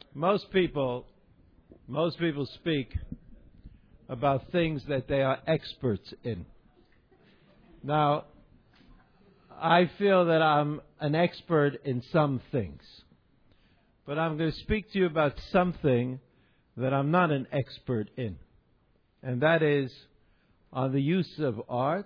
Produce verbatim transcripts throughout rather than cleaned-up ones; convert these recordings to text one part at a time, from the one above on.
Most people, most people speak about things that they are experts in. Now, I feel that I'm an expert in some things, but I'm going to speak to you about something that I'm not an expert in, and that is on the use of art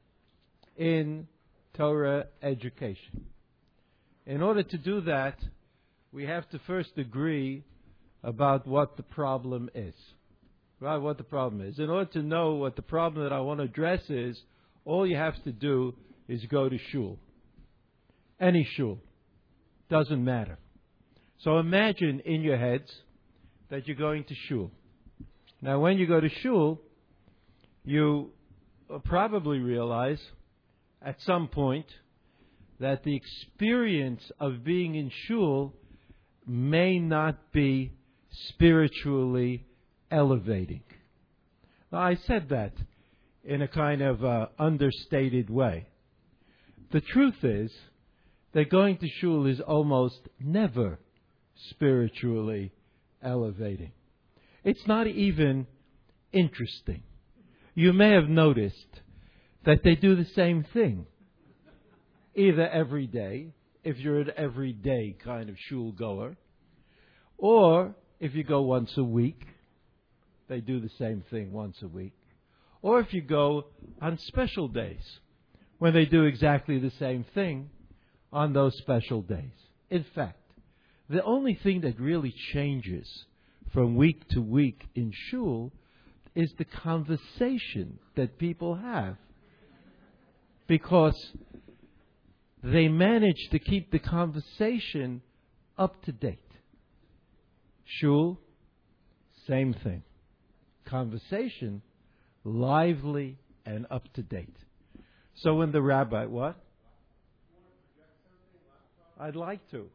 in Torah education. In order to do that, we have to first agree about what the problem is. Right, what the problem is. In order to know what the problem that I want to address is, all you have to do is go to shul. Any shul. Doesn't matter. So imagine in your heads that you're going to shul. Now when you go to shul, you probably realize at some point that the experience of being in shul may not be spiritually elevating. Now, I said that in a kind of uh, understated way. The truth is that going to shul is almost never spiritually elevating. It's not even interesting. You may have noticed that they do the same thing, either every day, if you're an everyday kind of shul goer, or if you go once a week, they do the same thing once a week. Or if you go on special days, when they do exactly the same thing on those special days. In fact, the only thing that really changes from week to week in shul is the conversation that people have. Because they manage to keep the conversation up to date. Shul, same thing. Conversation, lively and up to date. So when the rabbi, what? I'd like to.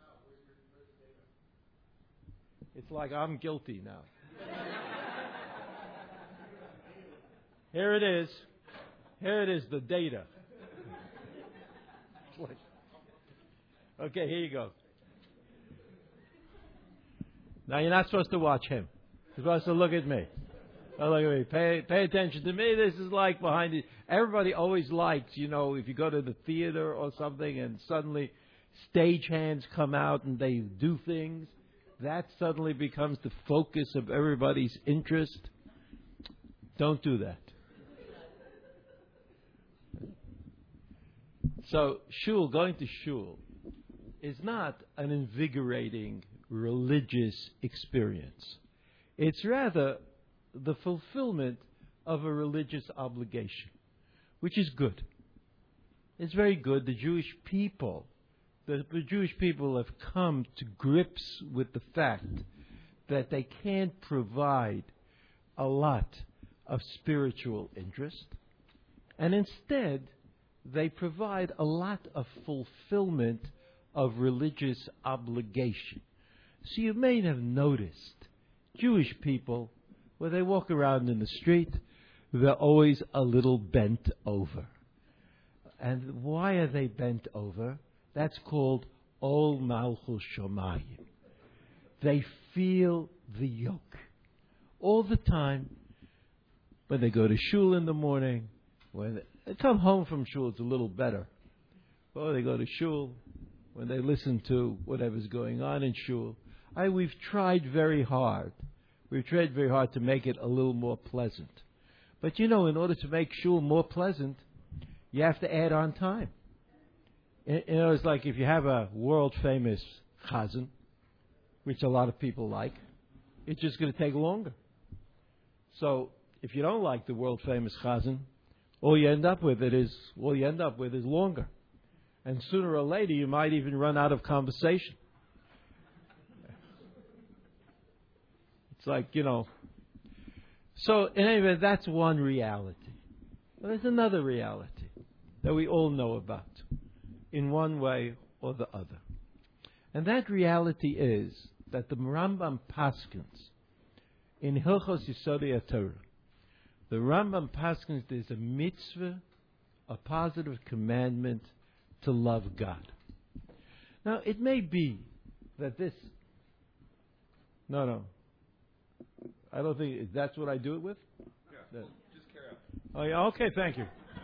It's like I'm guilty now. Here it is. Here it is, the data. Okay, here you go. Now you're not supposed to watch him. You're supposed to look at me. Oh, look at me. Pay, pay attention to me. This is like behind it. Everybody always likes, you know, if you go to the theater or something and suddenly stagehands come out and they do things, that suddenly becomes the focus of everybody's interest. Don't do that. So, shul, going to shul, is not an invigorating religious experience. It's rather the fulfillment of a religious obligation, which is good. It's very good. The Jewish people, the, the Jewish people have come to grips with the fact that they can't provide a lot of spiritual interest, and instead they provide a lot of fulfillment of religious obligation. So you may have noticed Jewish people, when they walk around in the street, they're always a little bent over. And why are they bent over? That's called Ol Malchus Shomayim. They feel the yoke all the time. When they go to shul in the morning, when they come home from shul, it's a little better. Or they go to shul, when they listen to whatever's going on in shul. I, we've tried very hard. We've tried very hard to make it a little more pleasant. But you know, in order to make shul more pleasant, you have to add on time. You know, it's like if you have a world-famous chazan, which a lot of people like, it's just going to take longer. So, if you don't like the world-famous chazan, all you end up with it is all you end up with is longer, and sooner or later you might even run out of conversation. It's like, you know. So, in any event, that's one reality. But there's another reality that we all know about, in one way or the other, and that reality is that the Rambam paskins in Hilchos Yesodei HaTorah. The Rambam paskins there's a mitzvah, a positive commandment to love God. Now, it may be that this No, no. I don't think that's what I do it with. Yeah. That- Well, just carry on. Oh, yeah. Okay, thank you.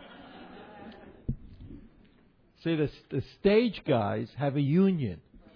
See, the, the stage guys have a union.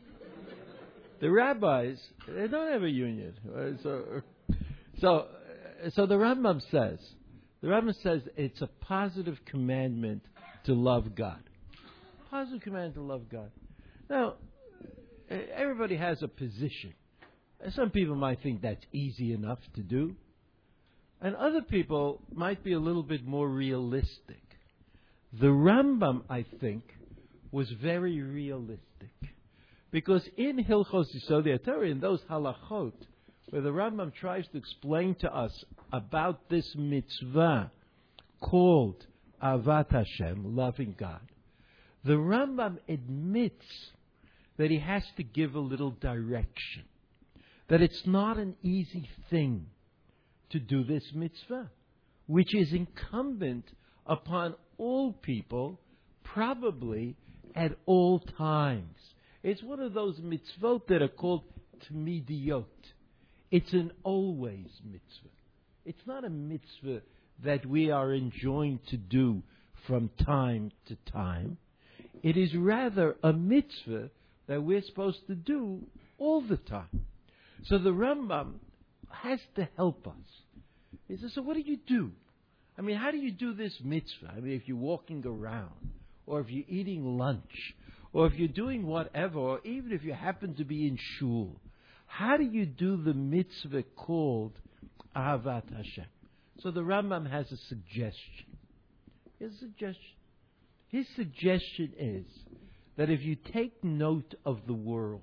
The rabbis, they don't have a union. Uh, So, so, uh, so the Rambam says, the Rambam says it's a positive commandment to love God. Positive command to love God. Now, uh, everybody has a position. Some people might think that's easy enough to do. And other people might be a little bit more realistic. The Rambam, I think, was very realistic. Because in Hilchos Yisodei Torah, in those halachot, where the Rambam tries to explain to us about this mitzvah called Avat Hashem, loving God, the Rambam admits that he has to give a little direction. That it's not an easy thing to do this mitzvah, which is incumbent upon all people, probably at all times. It's one of those mitzvot that are called tmidiyot. It's an always mitzvah. It's not a mitzvah that we are enjoined to do from time to time. It is rather a mitzvah that we're supposed to do all the time. So the Rambam has to help us. He says, so what do you do? I mean, how do you do this mitzvah? I mean, if you're walking around, or if you're eating lunch, or if you're doing whatever, or even if you happen to be in shul, how do you do the mitzvah called Ahavat Hashem? So the Rambam has a suggestion. His suggestion. His suggestion is that if you take note of the world,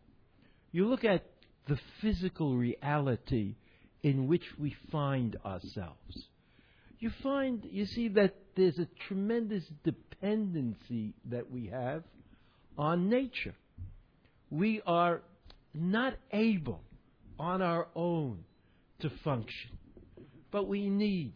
you look at the physical reality in which we find ourselves, you find, you see that there's a tremendous dependency that we have on nature. We are not able on our own to function, but we need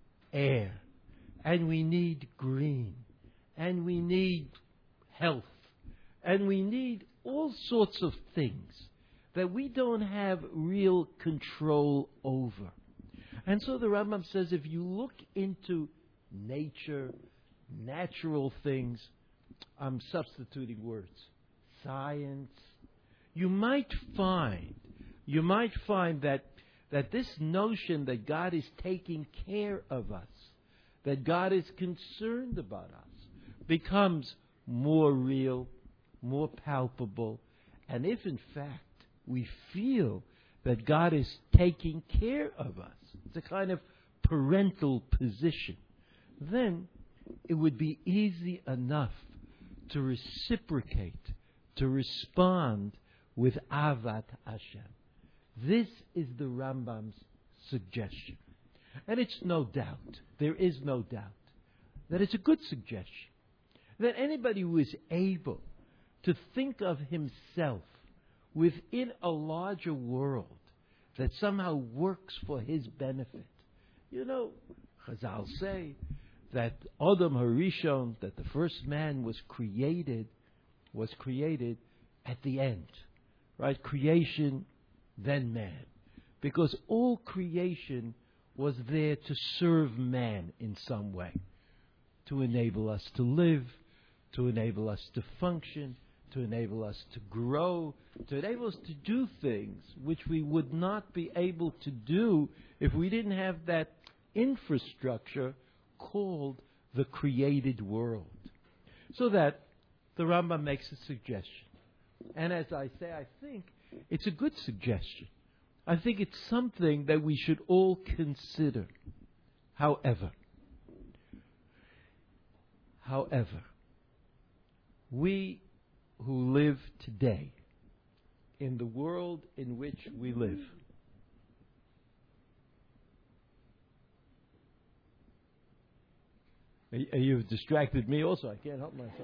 air, and we need green, and we need health, and we need all sorts of things that we don't have real control over. And so the Rambam says if you look into nature, natural things, I'm substituting words, science, you might find, you might find that, that this notion that God is taking care of us, that God is concerned about us, becomes more real, more palpable. And if in fact we feel that God is taking care of us, it's a kind of parental position, then it would be easy enough to reciprocate, to respond with Avat Hashem. This is the Rambam's suggestion. And it's no doubt, there is no doubt, that it's a good suggestion. That anybody who is able to think of himself within a larger world that somehow works for his benefit. You know, Chazal say that Adam Harishon, that the first man was created, was created at the end. Right? Creation, then man. Because all creation was there to serve man in some way. To enable us to live, to enable us to function, to enable us to grow, to enable us to do things which we would not be able to do if we didn't have that infrastructure called the created world. So that the Rambam makes a suggestion. And as I say, I think it's a good suggestion. I think it's something that we should all consider. However, however, we who live today, in the world in which we live, you've distracted me also. I can't help myself.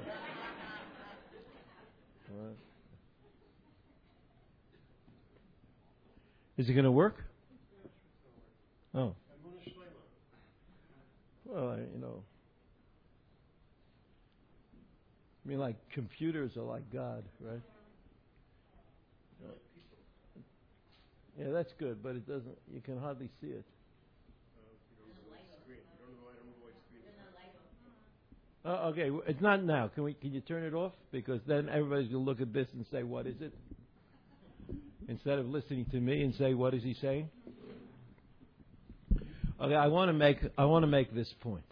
All right. Is it going to work? Oh. Well, I, you know. I mean, like computers are like God, right? Yeah, that's good, but it doesn't. You can hardly see it. Oh, okay, w- it's not now. Can we? Can you turn it off? Because then everybody's gonna look at this and say, "What is it?" Instead of listening to me and say, "What is he saying?" Okay, I want to make. I want to make this point.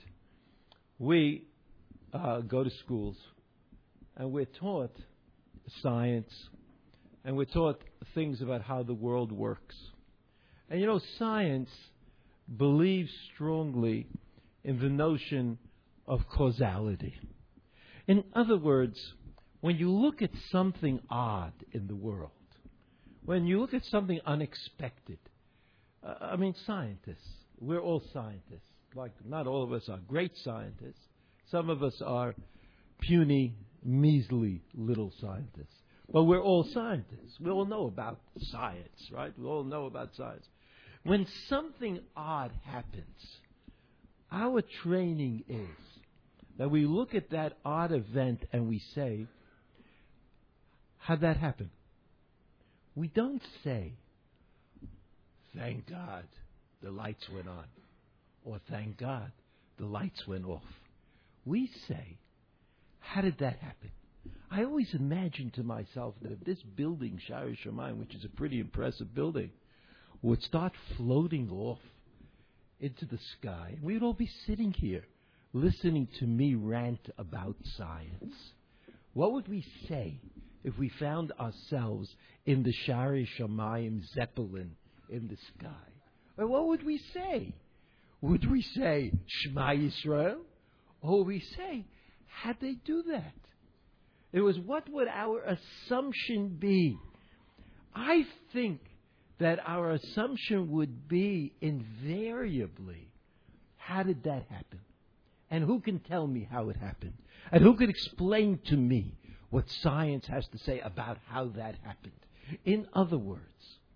We uh, go to schools, and we're taught science, and we're taught things about how the world works. And you know, science believes strongly in the notion of causality. In other words, when you look at something odd in the world, when you look at something unexpected, uh, I mean, scientists, we're all scientists. Like, not all of us are great scientists. Some of us are puny, measly little scientists. But we're all scientists. We all know about science, right? We all know about science. When something odd happens, our training is that we look at that odd event and we say, how'd that happen? We don't say, thank God the lights went on, or thank God the lights went off. We say, how did that happen? I always imagine to myself that if this building, Shari Shamayim, which is a pretty impressive building, would start floating off into the sky, we would all be sitting here listening to me rant about science. What would we say if we found ourselves in the Shari Shamayim Zeppelin in the sky? Or what would we say? Would we say, Shema Yisrael? Or would we say, how'd they do that? It was, what would our assumption be? I think that our assumption would be invariably, how did that happen? And who can tell me how it happened? And who can explain to me what science has to say about how that happened? In other words,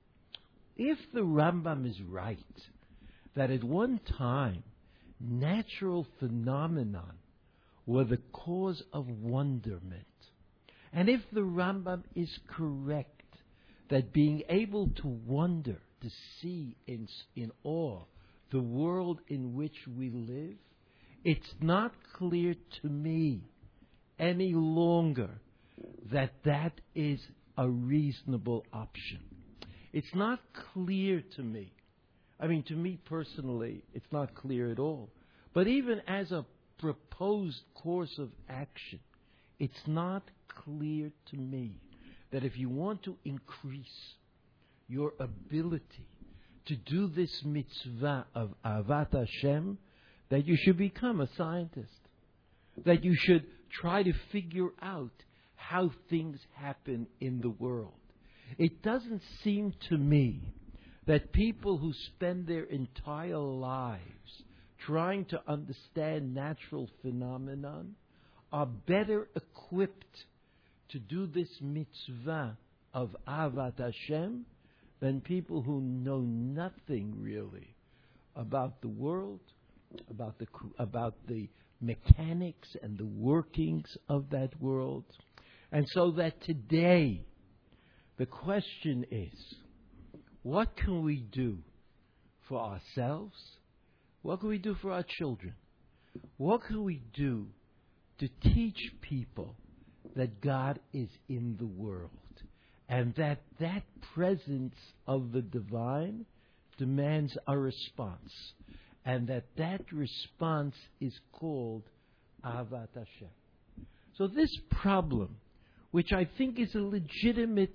if the Rambam is right, that at one time, natural phenomenon were the cause of wonderment, and if the Rambam is correct, that being able to wonder, to see in, in awe the world in which we live, it's not clear to me any longer that that is a reasonable option. It's not clear to me. I mean, to me personally, it's not clear at all. But even as a proposed course of action, it's not clear to me that if you want to increase your ability to do this mitzvah of Avat Hashem, that you should become a scientist. That you should try to figure out how things happen in the world. It doesn't seem to me that people who spend their entire lives trying to understand natural phenomenon are better equipped to do this mitzvah of Avat Hashem than people who know nothing really about the world, about the about the mechanics and the workings of that world. And so that today the question is, what can we do for ourselves? What can we do for our children? What can we do to teach people that God is in the world, and that that presence of the divine demands a response, and that that response is called Avat Hashem. So this problem, which I think is a legitimate,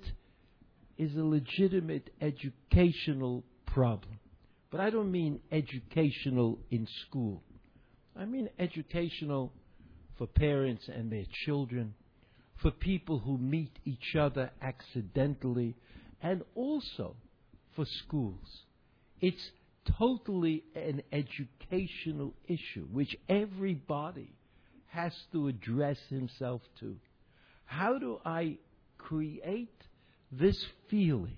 is a legitimate educational problem, but I don't mean educational in school. I mean educational for parents and their children, for people who meet each other accidentally, and also for schools. It's totally an educational issue which everybody has to address himself to. How do I create this feeling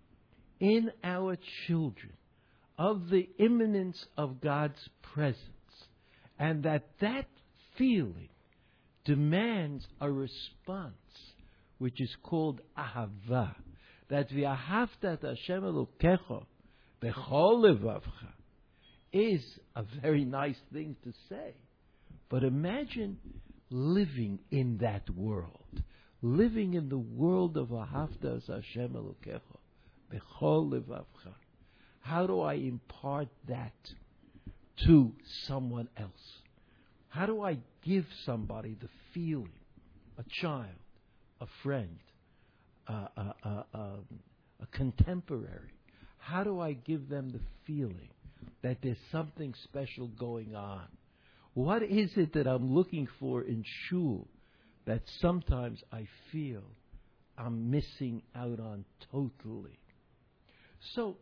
in our children of the imminence of God's presence, and that that feeling demands a response which is called ahava, that v'ahavta Hashem Elokecha b'chol levavcha is a very nice thing to say. But imagine living in that world. Living in the world of Ahavta Hashem Elokecha b'chol levavcha. How do I impart that to someone else? How do I give somebody the feeling, a child, a friend, a, a, a, a, a contemporary? How do I give them the feeling that there's something special going on? What is it that I'm looking for in shul that sometimes I feel I'm missing out on totally? So,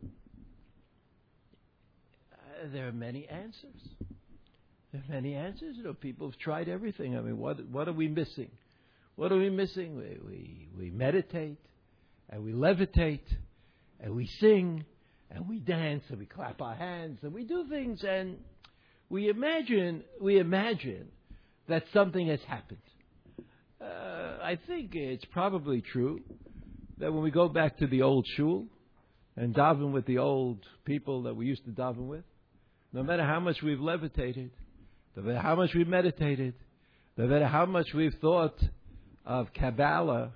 uh, there are many answers. There are many answers. You know, people have tried everything. I mean, what what are we missing? What are we missing? We we, we meditate, and we levitate, and we sing, and we dance, and we clap our hands, and we do things, and we imagine we imagine that something has happened. Uh, I think it's probably true that when we go back to the old shul and daven with the old people that we used to daven with, no matter how much we've levitated, no matter how much we've meditated, no matter how much we've thought of Kabbalah,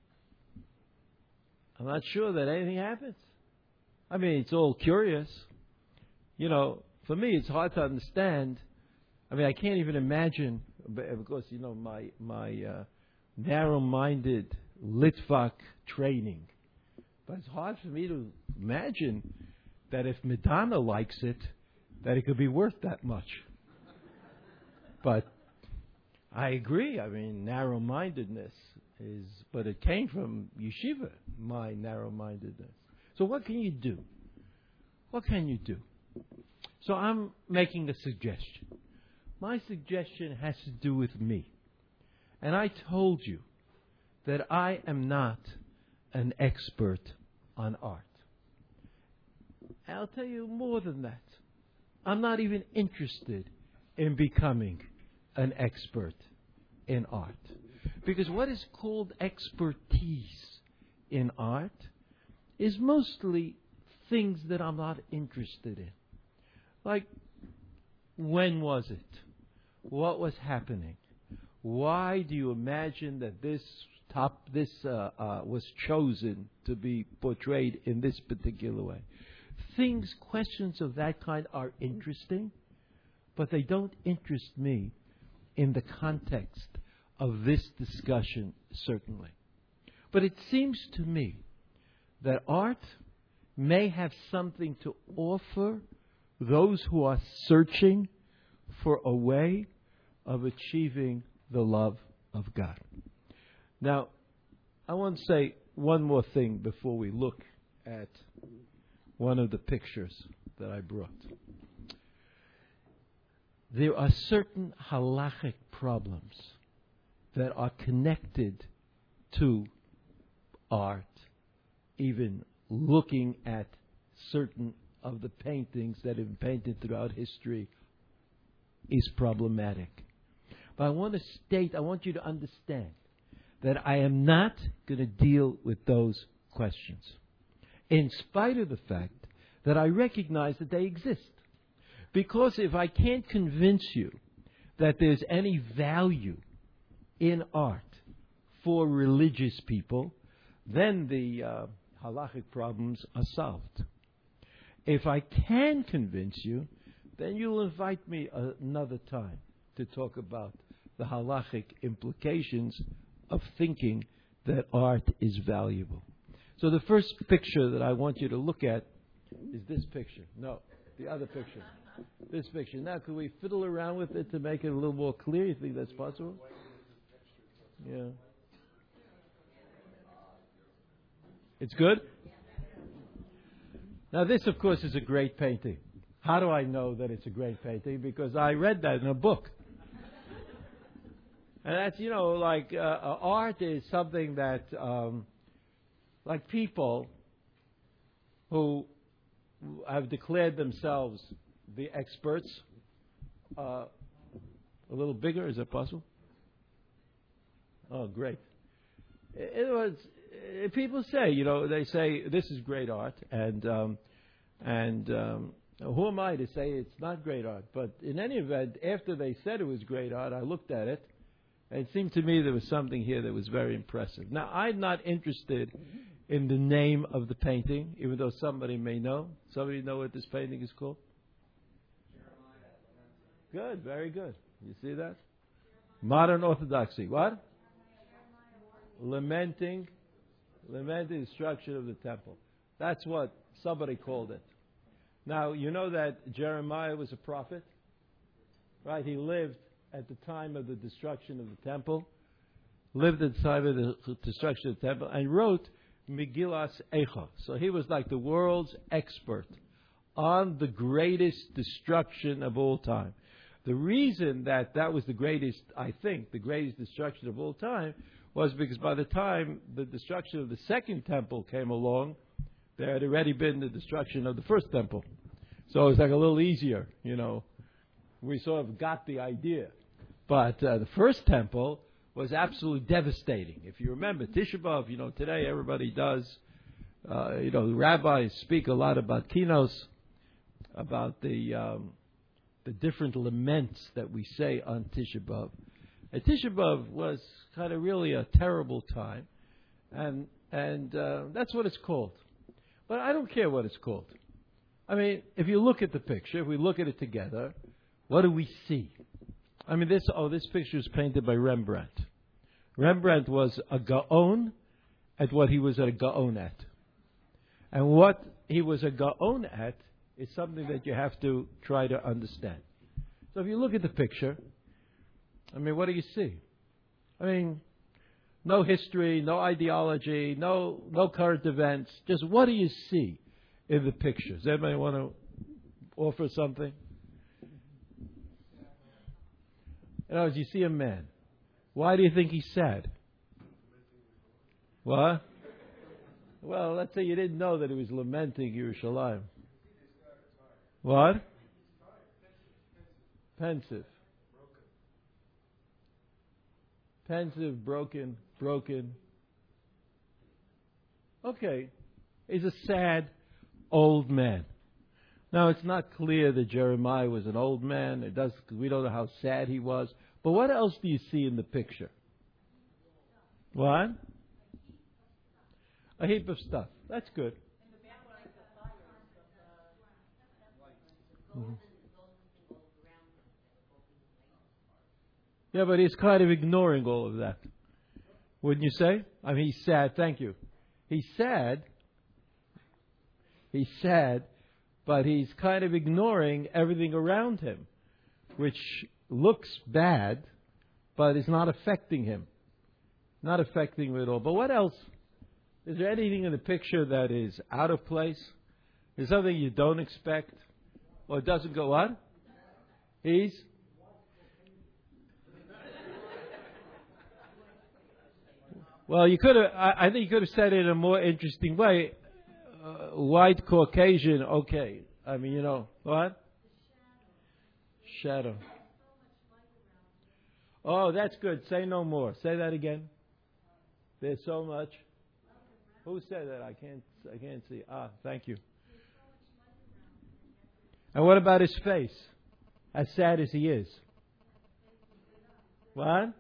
I'm not sure that anything happens. I mean, it's all curious. You know, for me, it's hard to understand. I mean, I can't even imagine, because, you know, my my uh, narrow-minded Litvak training. But it's hard for me to imagine that if Madonna likes it, that it could be worth that much. But I agree. I mean, narrow-mindedness is, but it came from yeshiva, my narrow-mindedness. So what can you do? What can you do? So I'm making a suggestion. My suggestion has to do with me. And I told you that I am not an expert on art. I'll tell you more than that. I'm not even interested in becoming an expert in art. Because what is called expertise in art is mostly things that I'm not interested in. Like, when was it? What was happening? Why do you imagine that this top this uh, uh, was chosen to be portrayed in this particular way? Things, questions of that kind are interesting, but they don't interest me in the context of this discussion, certainly. But it seems to me that art may have something to offer those who are searching for a way of achieving the love of God. Now, I want to say one more thing before we look at one of the pictures that I brought. There are certain halachic problems that are connected to art, even looking at certain of the paintings that have been painted throughout history is problematic. But I want to state, I want you to understand that I am not going to deal with those questions, in spite of the fact that I recognize that they exist. Because if I can't convince you that there's any value in art for religious people, then the uh, halachic problems are solved. If I can convince you, then you'll invite me another time to talk about the halachic implications of thinking that art is valuable. So the first picture that I want you to look at is this picture. No, the other picture. This picture. Now, could we fiddle around with it to make it a little more clear? You think that's possible? Yeah. It's good? Now, this, of course, is a great painting. How do I know that it's a great painting? Because I read that in a book. And that's, you know, like uh, uh, art is something that, um, like people who have declared themselves the experts, uh, a little bigger, is that possible? Oh, great. In other words, uh, people say, you know, they say this is great art, and um, and um, who am I to say it's not great art? But in any event, after they said it was great art, I looked at it, and it seemed to me there was something here that was very impressive. Now, I'm not interested in the name of the painting, even though somebody may know. Somebody know what this painting is called? Good, very good. You see that? Modern Orthodoxy. What? Lamenting, lamenting the destruction of the temple. That's what somebody called it. Now, you know that Jeremiah was a prophet, right? He lived at the time of the destruction of the temple, lived at the time of the destruction of the temple, and wrote Megillas Eicha. So he was like the world's expert on the greatest destruction of all time. The reason that that was the greatest, I think, the greatest destruction of all time was because by the time the destruction of the second temple came along, there had already been the destruction of the first temple. So it was like a little easier, you know. We sort of got the idea. But uh, the first temple was absolutely devastating. If you remember, Tisha B'Av, you know, today everybody does, uh, you know, the rabbis speak a lot about kinos, about the um, the different laments that we say on Tisha B'Av. And Tisha B'Av was kind of really a terrible time, and and uh, that's what it's called. But I don't care what it's called. I mean, if you look at the picture, if we look at it together, what do we see? I mean, this oh, this picture is painted by Rembrandt. Rembrandt was a Gaon at what he was a Gaon at. And what he was a Gaon at is something that you have to try to understand. So if you look at the picture, I mean, what do you see? I mean, no history, no ideology, no no current events. Just what do you see in the picture? Does anybody want to offer something? In other words, you see a man. Why do you think he's sad? What? Well, let's say you didn't know that he was lamenting Yerushalayim. What? Pensive. Pensive, broken, broken. Okay. He's a sad old man. Now, it's not clear that Jeremiah was an old man. It does, we don't know how sad he was. But what else do you see in the picture? What? A heap of stuff. That's good. Mm-hmm. Yeah, but he's kind of ignoring all of that. Wouldn't you say? I mean, he's sad. Thank you. He's sad. He's sad, but he's kind of ignoring everything around him, which looks bad, but is not affecting him. Not affecting him at all. But what else? Is there anything in the picture that is out of place? Is something you don't expect? Or it doesn't go on? He's? Well, you could have, I, I think you could have said it in a more interesting way. Uh, white Caucasian, okay. I mean, you know, what? Shadow. Oh, that's good. Say no more. Say that again. There's so much. Who said that? I can't. I can't see. Ah, thank you. And what about his face? As sad as he is. What?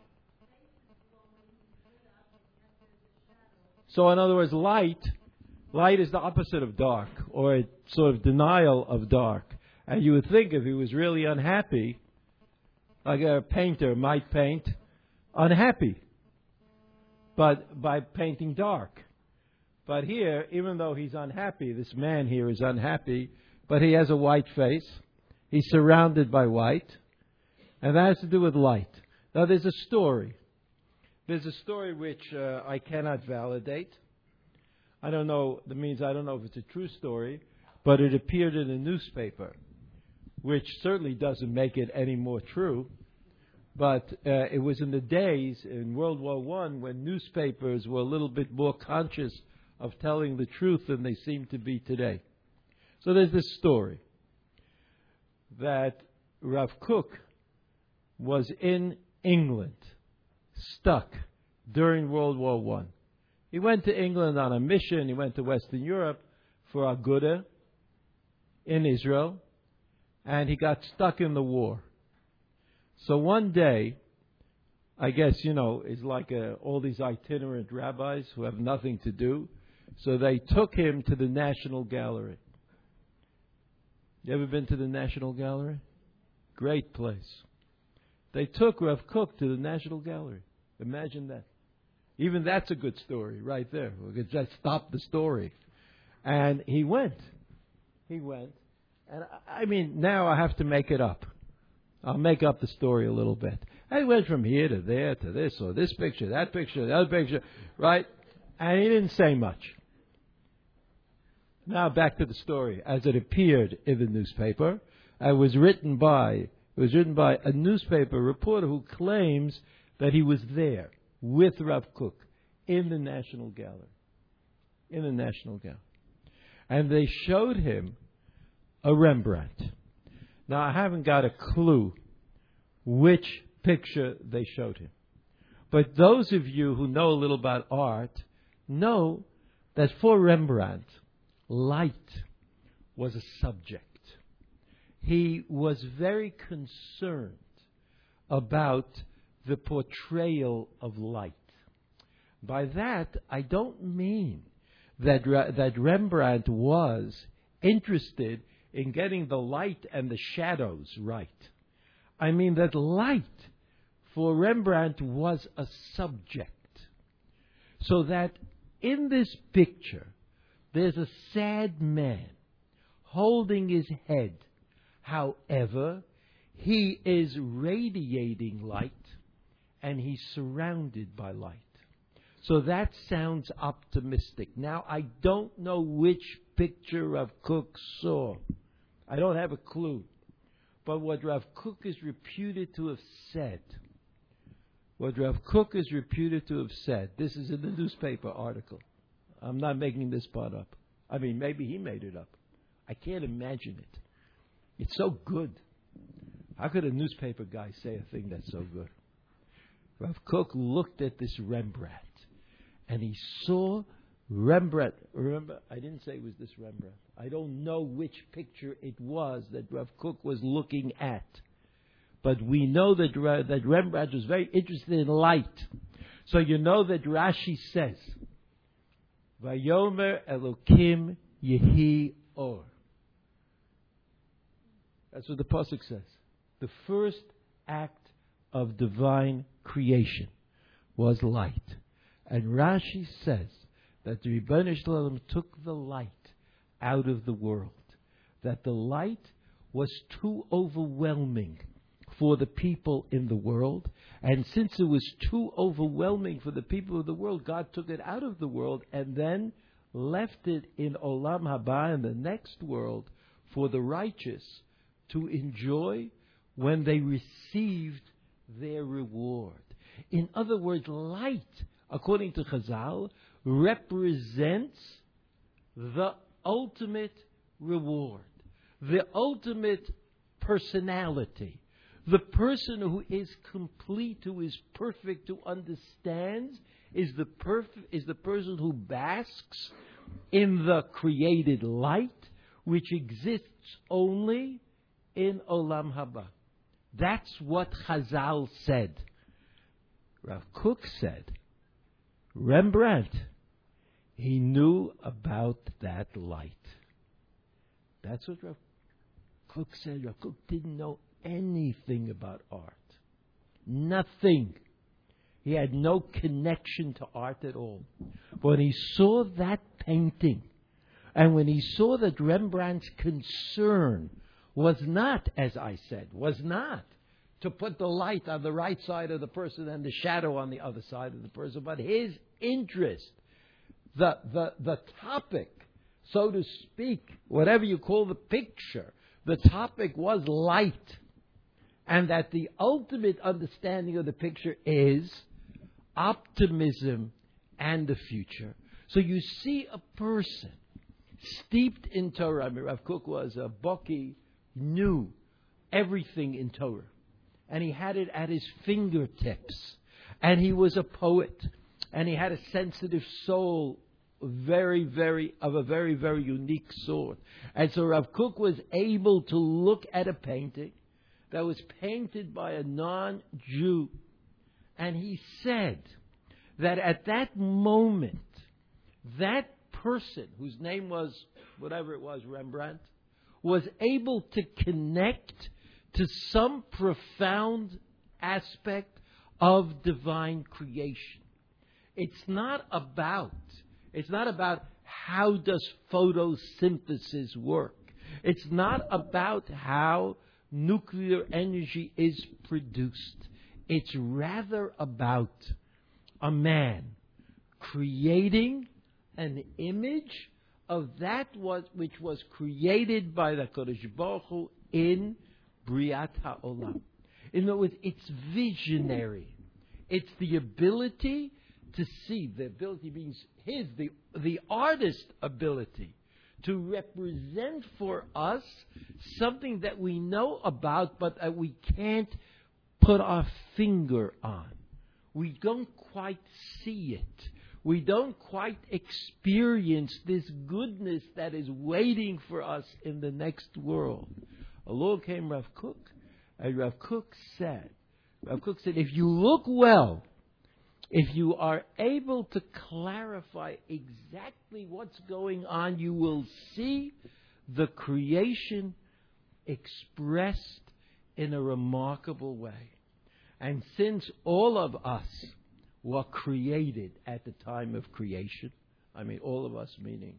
So, in other words, light, light is the opposite of dark, or a sort of denial of dark. And you would think if he was really unhappy, like a painter might paint unhappy, but by painting dark. But here, even though he's unhappy, this man here is unhappy, but he has a white face. He's surrounded by white, and that has to do with light. Now, there's a story. There's a story which uh, I cannot validate. I don't know, that means I don't know if it's a true story, but it appeared in a newspaper, which certainly doesn't make it any more true. But uh, it was in the days in World War One when newspapers were a little bit more conscious of telling the truth than they seem to be today. So there's this story that Rav Kook was in England, stuck during World War One. He went to England on a mission. He went to Western Europe for Aguda in Israel, and he got stuck in the war. So one day, I guess, you know, it's like uh, all these itinerant rabbis who have nothing to do. So they took him to the National Gallery. You ever been to the National Gallery? Great place. They took Rav Kook to the National Gallery. Imagine that. Even that's a good story right there. We could just stop the story. And he went. He went. And I mean, now I have to make it up. I'll make up the story a little bit. I went from here to there to this or this picture, that picture, that other picture, right? And he didn't say much. Now back to the story as it appeared in the newspaper. It was written by it was written by a newspaper reporter who claims that he was there with Rav Kook in the National Gallery. In the National Gallery. And they showed him a Rembrandt. Now, I haven't got a clue which picture they showed him. But those of you who know a little about art know that for Rembrandt, light was a subject. He was very concerned about the portrayal of light. By that, I don't mean that, that Rembrandt was interested in getting the light and the shadows right. I mean that light for Rembrandt was a subject. So that in this picture, there's a sad man holding his head. However, he is radiating light and he's surrounded by light. So that sounds optimistic. Now, I don't know which picture Rav Kook saw. I don't have a clue. But what Rav Kook is reputed to have said, what Rav Kook is reputed to have said, this is in the newspaper article. I'm not making this part up. I mean, maybe he made it up. I can't imagine it. It's so good. How could a newspaper guy say a thing that's so good? Rav Kook looked at this Rembrandt, and he saw Rembrandt. Remember, I didn't say it was this Rembrandt. I don't know which picture it was that Rav Kook was looking at. But we know that, that Rembrandt was very interested in light. So you know that Rashi says, Vayomer Elokim Yehi Or. That's what the pasuk says. The first act of divine creation was light. And Rashi says that the Rebbeinu Shalom took the light out of the world. That the light was too overwhelming for the people in the world. And since it was too overwhelming for the people of the world, God took it out of the world and then left it in Olam Haba, in the next world, for the righteous to enjoy when they received their reward. In other words, light, according to Chazal, represents the ultimate reward, the ultimate personality. The person who is complete, who is perfect, who understands, is the perf- is the person who basks in the created light, which exists only in Olam Haba. That's what Chazal said. Rav Kook said, Rembrandt, he knew about that light. That's what Rav Kook said. Rav Kook didn't know anything about art. Nothing. He had no connection to art at all. But when he saw that painting, and when he saw that Rembrandt's concern was not, as I said, was not to put the light on the right side of the person and the shadow on the other side of the person, but his interest, the, the, the topic, so to speak, whatever you call the picture, the topic was light. And that the ultimate understanding of the picture is optimism and the future. So you see a person steeped in Torah. I mean, Rav Kook was a Baki, knew everything in Torah. And he had it at his fingertips. And he was a poet. And he had a sensitive soul, very, very, of a very, very unique sort. And so Rav Kook was able to look at a painting that was painted by a non-Jew. And he said that at that moment, that person, whose name was, whatever it was, Rembrandt, was able to connect to some profound aspect of divine creation. It's not about, it's not about how does photosynthesis work. It's not about how nuclear energy is produced. It's rather about a man creating an image of that was, which was created by the Kodesh Baruch Hu in Briat HaOlam. In other words, it's visionary. It's the ability to see, the ability means his, the, the artist's ability to represent for us something that we know about but that we can't put our finger on. We don't quite see it. We don't quite experience this goodness that is waiting for us in the next world. Along came Rav Kook, and Rav Kook said, Rav Kook said, if you look well, if you are able to clarify exactly what's going on, you will see the creation expressed in a remarkable way. And since all of us were created at the time of creation, I mean all of us meaning,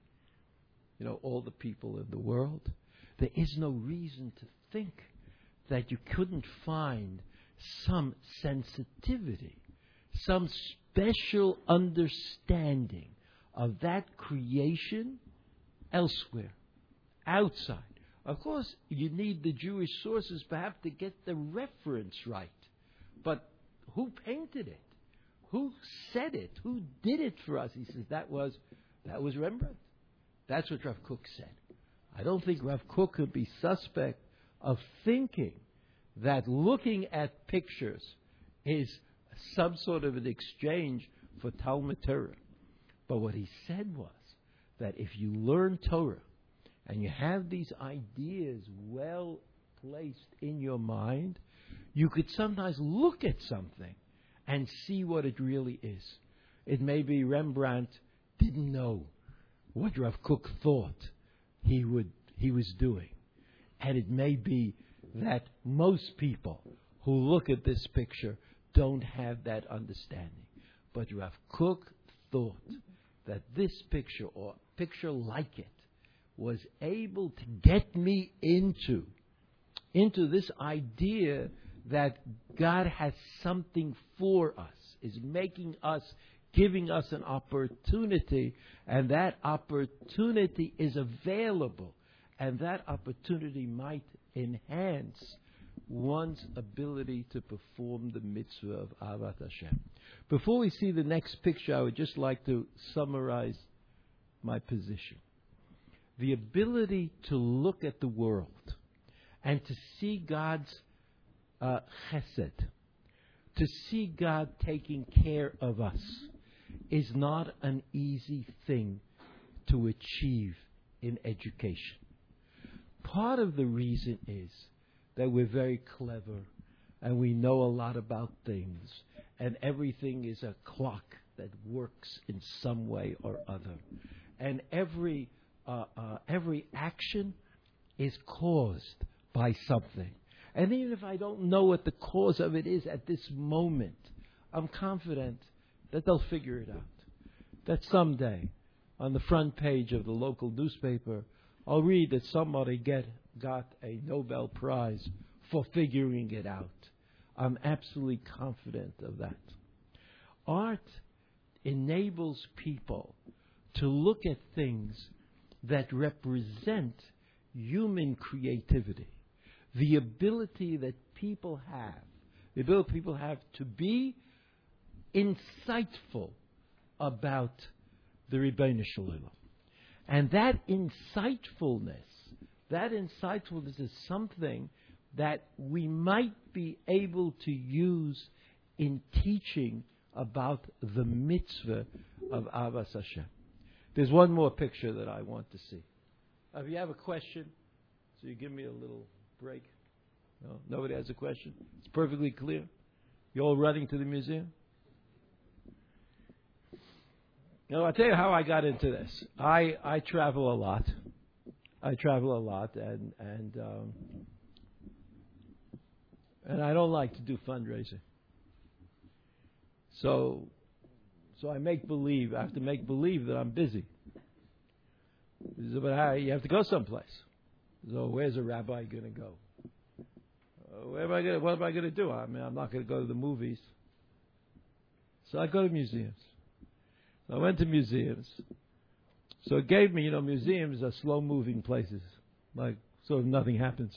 you know, all the people in the world, there is no reason to think that you couldn't find some sensitivity, some special understanding of that creation elsewhere, outside. Of course, you need the Jewish sources perhaps to get the reference right. But who painted it? Who said it? Who did it for us? He says that was that was Rembrandt. That's what Rav Kook said. I don't think Rav Kook could be suspect of thinking that looking at pictures is some sort of an exchange for Talmud Torah. But what he said was that if you learn Torah and you have these ideas well placed in your mind, you could sometimes look at something and see what it really is. It may be Rembrandt didn't know what Rav Kook thought he would he was doing. And it may be that most people who look at this picture don't have that understanding. But Rav Kook thought that this picture, or a picture like it, was able to get me into, into this idea that God has something for us, is making us, giving us an opportunity, and that opportunity is available, and that opportunity might enhance one's ability to perform the mitzvah of Ahavat Hashem. Before we see the next picture, I would just like to summarize my position. The ability to look at the world and to see God's uh, chesed, to see God taking care of us, is not an easy thing to achieve in education. Part of the reason is that we're very clever and we know a lot about things, and everything is a clock that works in some way or other. And every uh, uh, every action is caused by something. And even if I don't know what the cause of it is at this moment, I'm confident that they'll figure it out. That someday, on the front page of the local newspaper, I'll read that somebody get got a Nobel Prize for figuring it out. I'm absolutely confident of that. Art enables people to look at things that represent human creativity. The ability that people have, the ability people have to be insightful about the Ribbono Shel Olam. And that insightfulness, that insightfulness is something that we might be able to use in teaching about the mitzvah of Avas Hashem. There's one more picture that I want to see. Uh, if you have a question, so you give me a little break. No, nobody has a question? It's perfectly clear. You all running to the museum? Now, I'll tell you how I got into this. I, I travel a lot. I travel a lot, and and um, and I don't like to do fundraising. So, so I make believe. I have to make believe that I'm busy. But how, you have to go someplace. So, where's a rabbi going to go? Uh, where am I gonna, what am I going to do? I mean, I'm not going to go to the movies. So I go to museums. I went to museums. So it gave me, you know, museums are slow-moving places. Like, sort of nothing happens.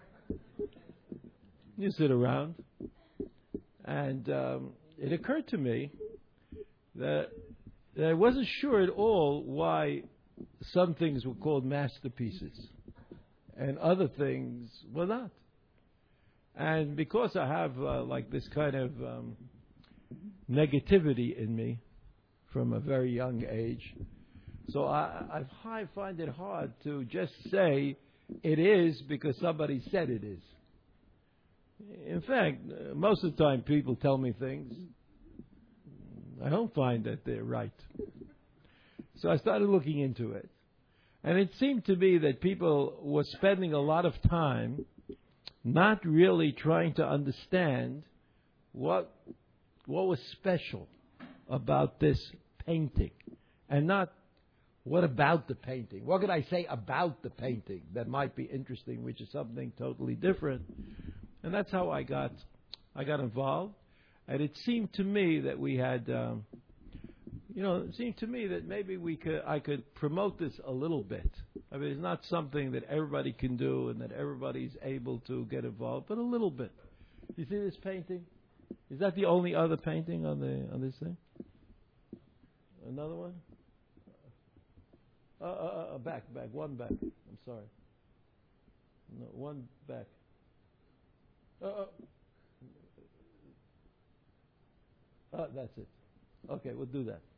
You sit around. And um, it occurred to me that, that I wasn't sure at all why some things were called masterpieces and other things were not. And because I have, uh, like, this kind of um, negativity in me, from a very young age. So I, I find it hard to just say it is because somebody said it is. In fact, most of the time people tell me things. I don't find that they're right. So I started looking into it. And it seemed to me that people were spending a lot of time not really trying to understand what what was special about this painting, and not what about the painting. What could I say about the painting that might be interesting, which is something totally different? And that's how I got I got involved. And it seemed to me that we had, um, you know, it seemed to me that maybe we could I could promote this a little bit. I mean, it's not something that everybody can do and that everybody's able to get involved, but a little bit. You see this painting? Is that the only other painting on the on this thing? Another one? Uh, uh, uh, back, back, one back. I'm sorry. No, one back. Uh, uh, uh, that's it. Okay, we'll do that.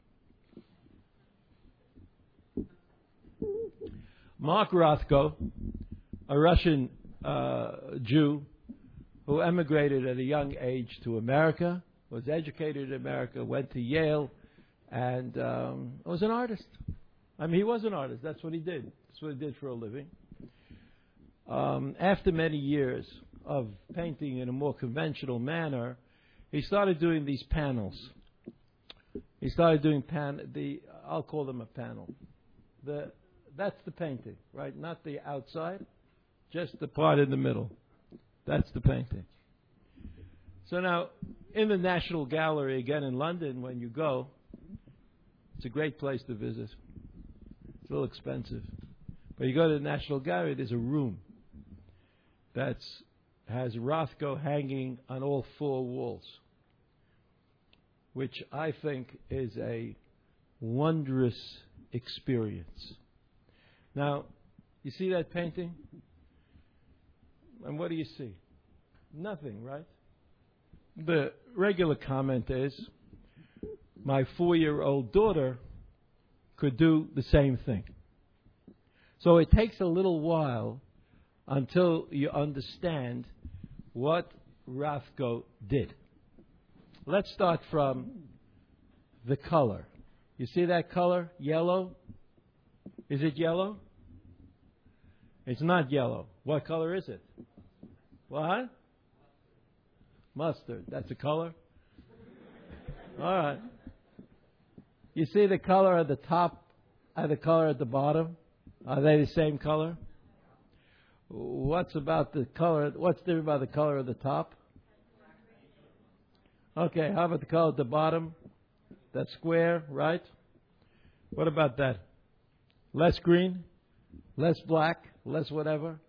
Mark Rothko, a Russian uh, Jew who emigrated at a young age to America, was educated in America, went to Yale, and um, was an artist. I mean, he was an artist. That's what he did. That's what he did for a living. Um, after many years of painting in a more conventional manner, he started doing these panels. He started doing pan. The I'll call them a panel. The that's the painting, right? Not the outside, just the part in the middle. That's the painting. So now, in the National Gallery again in London, when you go, it's a great place to visit. It's a little expensive. But you go to the National Gallery, there's a room that has Rothko hanging on all four walls, which I think is a wondrous experience. Now, you see that painting? And what do you see? Nothing, right? The regular comment is, my four-year-old daughter could do the same thing. So it takes a little while until you understand what Rothko did. Let's start from the color. You see that color? Yellow? Is it yellow? It's not yellow. What color is it? What? Mustard. That's a color? All right. You see the color at the top and the color at the bottom? Are they the same color? What's about the color? What's different about the color at the top? Okay, how about the color at the bottom? That square, right? What about that? Less green? Less black? Less whatever?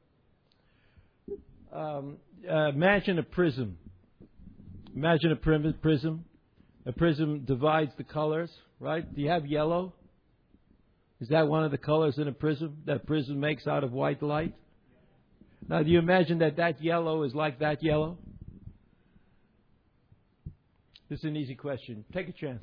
Um, uh, imagine a prism. Imagine a prim- prism. A prism divides the colors, right? Do you have yellow? Is that one of the colors in a prism that prism makes out of white light? Now, do you imagine that that yellow is like that yellow? This is an easy question. Take a chance.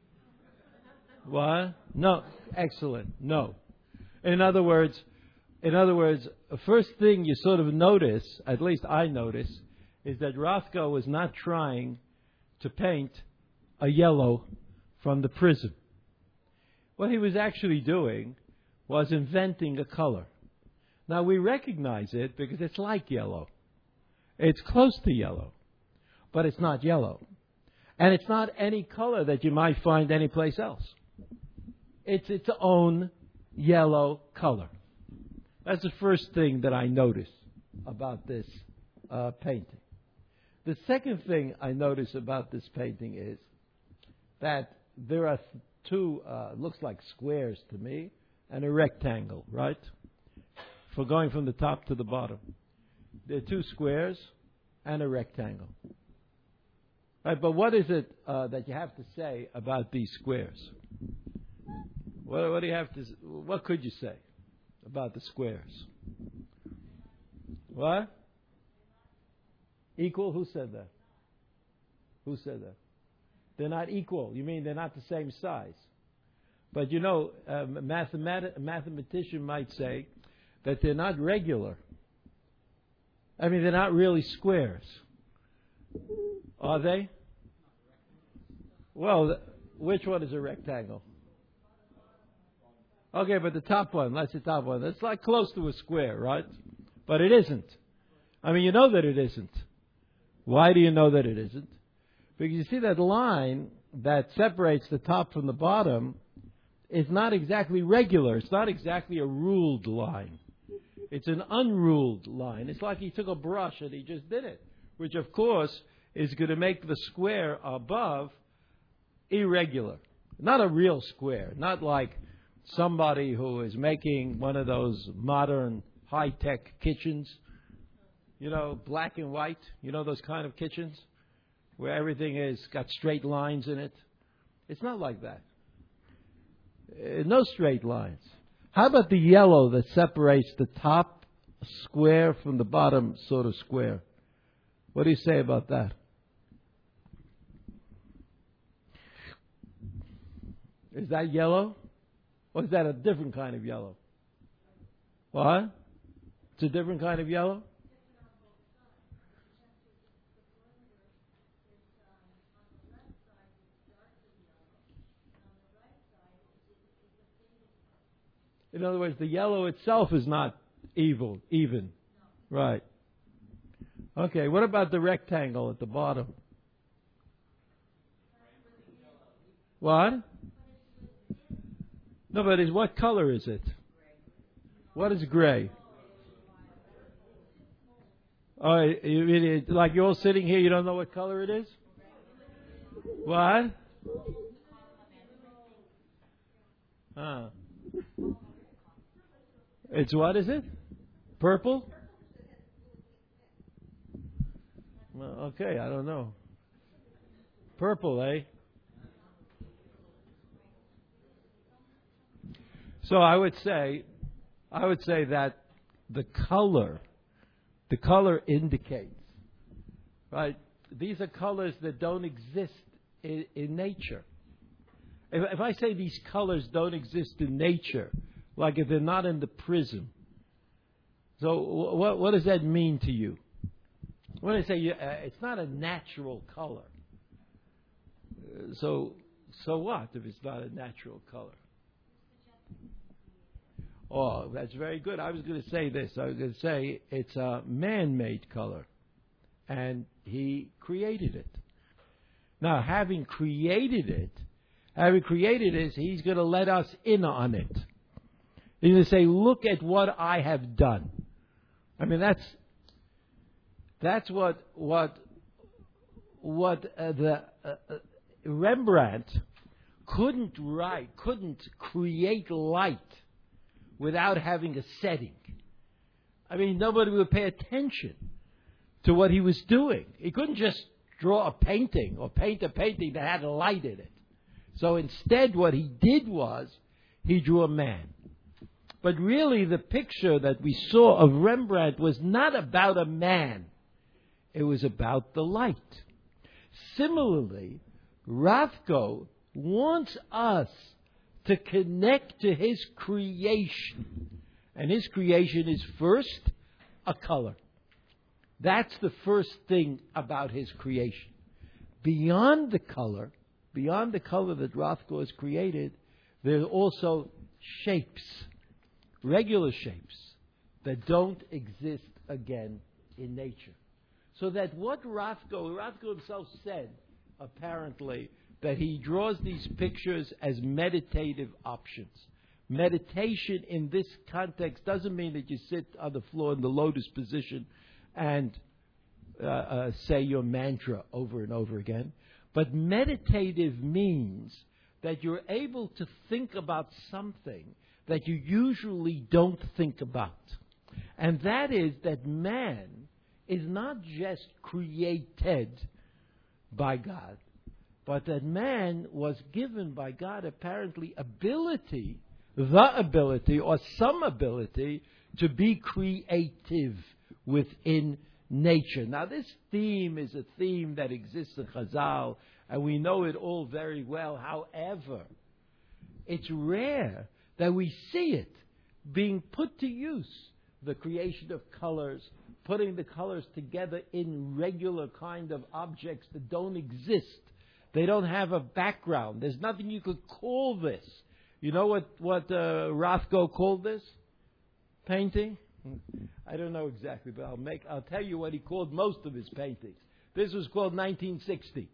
What? No. Excellent. No. In other words, in other words, the first thing you sort of notice, at least I notice, is that Rothko was not trying to paint a yellow from the prism. What he was actually doing was inventing a color. Now we recognize it because it's like yellow. It's close to yellow, but it's not yellow. And it's not any color that you might find anyplace else. It's its own yellow color. That's the first thing that I notice about this uh, painting. The second thing I notice about this painting is that there are two, uh, looks like squares to me, and a rectangle, right? For going from the top to the bottom. There are two squares and a rectangle. Right, but what is it uh, that you have to say about these squares? What, what do you have to? What could you say about the squares? What? Equal? Who said that? Who said that? They're not equal. You mean they're not the same size? But you know, a mathemat- mathematician might say that they're not regular. I mean, they're not really squares. Are they? Well, which one is a rectangle? Okay, but the top one, that's the top one. That's like close to a square, right? But it isn't. I mean, you know that it isn't. Why do you know that it isn't? Because you see that line that separates the top from the bottom is not exactly regular. It's not exactly a ruled line. It's an unruled line. It's like he took a brush and he just did it, which of course is going to make the square above irregular. Not a real square. Not like somebody who is making one of those modern high-tech kitchens, you know, black and white, you know, those kind of kitchens where everything is got straight lines in it. It's not like that. Uh, no straight lines. How about the yellow that separates the top square from the bottom sort of square? What do you say about that? Is that yellow? Or is that a different kind of yellow? What? It's a different kind of yellow? In other words, the yellow itself is not evil, even. Right. Okay, what about the rectangle at the bottom? What? No, but is, what color is it? What is gray? Oh, you mean it, like you're all sitting here, you don't know what color it is? What? Ah. It's what is it? Purple? Well, okay, I don't know. Purple, eh? So I would say, I would say that the color, the color indicates, right? These are colors that don't exist in, in nature. If, if I say these colors don't exist in nature, like if they're not in the prism, so what, what does that mean to you? When I say you, uh, it's not a natural color, uh, so so what if it's not a natural color? Oh, that's very good. I was going to say this. I was going to say it's a man-made color, and he created it. Now, having created it, having created it, he's going to let us in on it. He's going to say, look at what I have done. I mean, that's that's what what what uh, the uh, uh, Rembrandt couldn't write, couldn't create light without having a setting. I mean, nobody would pay attention to what he was doing. He couldn't just draw a painting or paint a painting that had a light in it. So instead, what he did was he drew a man. But really, the picture that we saw of Rembrandt was not about a man. It was about the light. Similarly, Rothko wants us to connect to his creation. And his creation is first a color. That's the first thing about his creation. Beyond the color, beyond the color that Rothko has created, there are also shapes, regular shapes, that don't exist again in nature. So that what Rothko, Rothko himself said, apparently, that he draws these pictures as meditative options. Meditation in this context doesn't mean that you sit on the floor in the lotus position and uh, uh, say your mantra over and over again. But meditative means that you're able to think about something that you usually don't think about. And that is that man is not just created by God, but that man was given by God apparently ability, the ability or some ability to be creative within nature. Now this theme is a theme that exists in Chazal, and we know it all very well. However, it's rare that we see it being put to use. The creation of colors, putting the colors together in regular kind of objects that don't exist. They don't have a background. There's nothing you could call this. You know what, what uh, Rothko called this? Painting? I don't know exactly, but I'll make I'll tell you what he called most of his paintings. This was called nineteen sixty.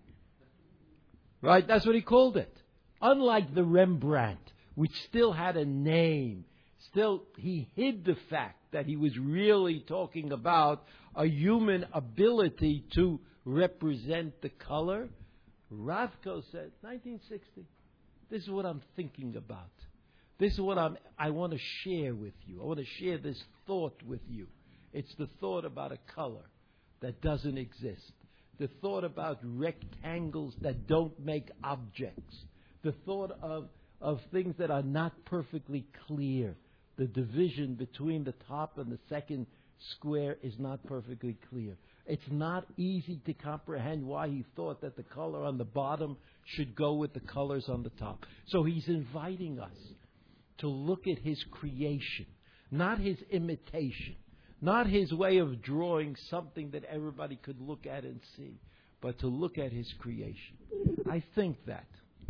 Right? That's what he called it. Unlike the Rembrandt, which still had a name. Still, he hid the fact that he was really talking about a human ability to represent the color. Rothko said, nineteen sixty, this is what I'm thinking about. This is what I'm, I want to share with you. I want to share this thought with you. It's the thought about a color that doesn't exist. The thought about rectangles that don't make objects. The thought of, of things that are not perfectly clear. The division between the top and the second square is not perfectly clear. It's not easy to comprehend why he thought that the color on the bottom should go with the colors on the top. So he's inviting us to look at his creation, not his imitation, not his way of drawing something that everybody could look at and see, but to look at his creation. I think that,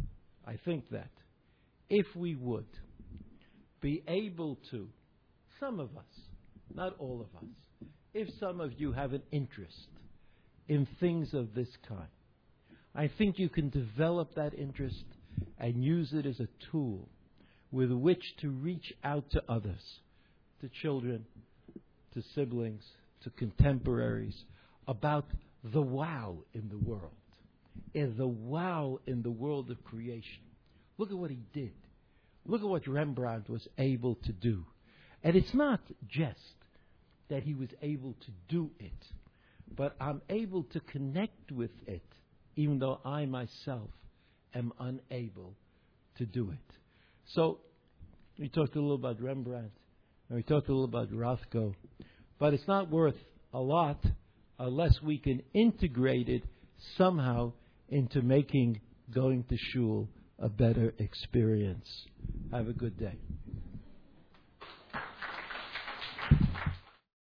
I think that if we would be able to, some of us, not all of us, if some of you have an interest in things of this kind, I think you can develop that interest and use it as a tool with which to reach out to others, to children, to siblings, to contemporaries, about the wow in the world, and the wow in the world of creation. Look at what he did. Look at what Rembrandt was able to do. And it's not just that he was able to do it, but I'm able to connect with it, even though I myself am unable to do it. So, we talked a little about Rembrandt, and we talked a little about Rothko, but it's not worth a lot unless we can integrate it somehow into making going to shul a better experience. Have a good day.